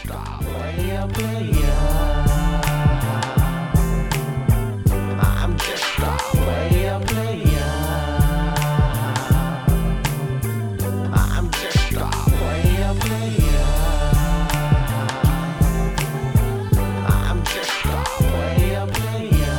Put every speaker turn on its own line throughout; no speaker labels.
just a player, player. I'm just a player, player. I'm just a player, player. I'm just a player, player.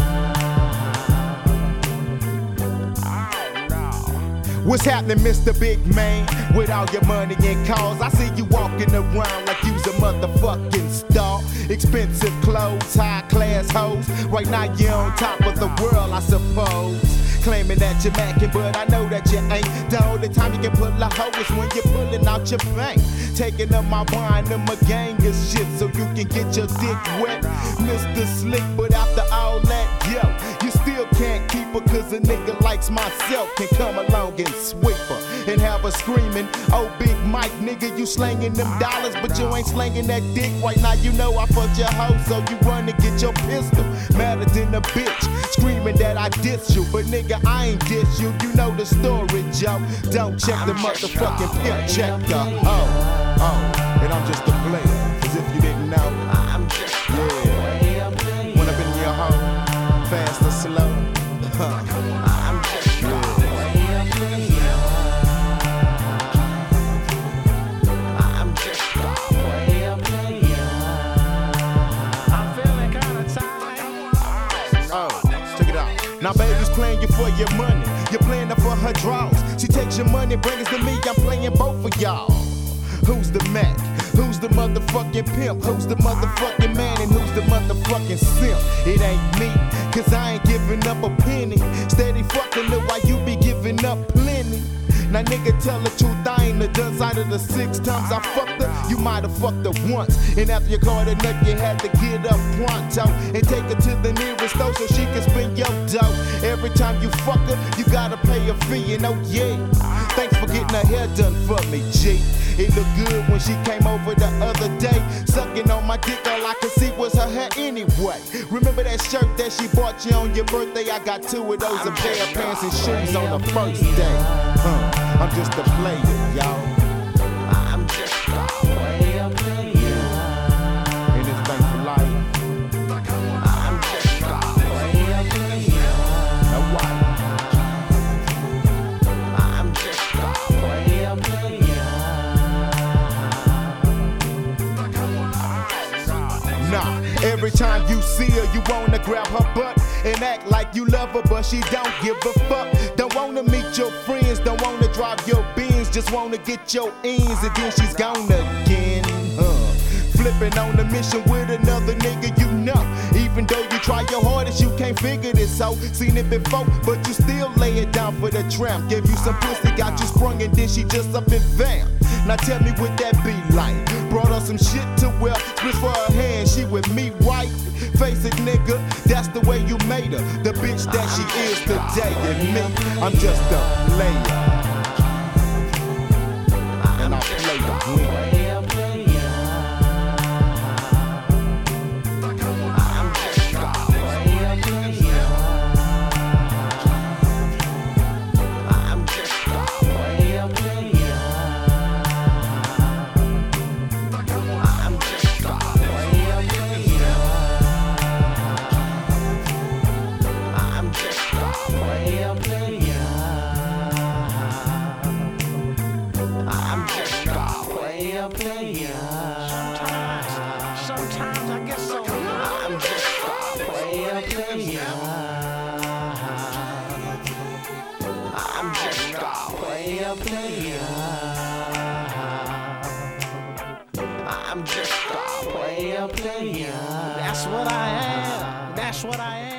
Oh no.
What's happening, Mr. Big Man? With all your money and cars, I see you walking around like you's a motherfucking star. Expensive clothes, high class hoes. Right now you're on top of the world, I suppose. Claiming that you're macking, but I know that you ain't. The only time you can pull a hoe is when you're pulling out your bank. Taking up my wine and my gang of shit so you can get your dick wet. Mr. Slick, but after all that, yo, you still can't keep her, cause a nigga likes myself can come along and sweep her and have her screaming, oh Big Mike, nigga, you slanging them dollars, but you ain't slanging that dick. Right now you know I fucked your hoe, so you run to get your pistol. Madder than a bitch, screaming that I diss you, but nigga, I ain't diss you. You know the story, Joe. Don't check the motherfucking pimp, check the and I'm just a player, as if you didn't know.
I'm just a player, player.
When I've been in your hoe, fast or slow.
I'm just a player, player. I'm just a player, player. I'm feeling kinda tired.
Oh, check it out. Now baby's playing you for your money. You're playing her for her draws. She takes your money, brings it to me. I'm playing both of y'all. Who's the Mac? Who's the motherfucking pimp? Who's the motherfucking man? And who's the motherfucking simp? It ain't me, cause I ain't giving up a penny. Steady fucking her while you be giving up plenty. Now nigga, tell the truth, I ain't a done. Out of the 6 times I fucked her, you might have fucked her once. And after you called her nut, you had to get up pronto and take her to the nearest store so she can spend your dough. Every time you fuck her, you gotta pay a fee, and oh yeah, thanks for getting her hair done for me, G. It looked good when she came over the other day, sucking on my dick. All I could see was her hair anyway. Remember that shirt that she bought you on your birthday? I got 2 of those, a pair of pants and shoes on the first day. I'm just a player, y'all.
I'm just a player, player.
In this thing for life.
I'm just a player, player.
Now what?
I'm just a player, player.
Nah, every time you see her, you wanna grab her butt and act like you love her, but she don't give a fuck. Don't wanna meet your friends, don't wanna drive your Benz, just wanna get your ends, and then she's gone again. Flipping on a mission with another nigga, you know. Even though you try your hardest, you can't figure this out. Seen it before, but you still lay it down for the tramp. Gave you some pussy, got you sprung, and then she just up and vamp. Now tell me what that be like. Brought her some shit to wear, split for her hand, she with me right. Face it, nigga, that's the way you made her, the bitch that she is today. And me, I'm just a player, and I play to win.
Player, player. I'm just a player, player. I'm just a player, player. I'm just a player, player. I'm just a player, player. I'm just a player, player. Sometimes I get so I'm just a player, player. I'm just a player, player. I'm just a player, player. That's what I am. That's what I am.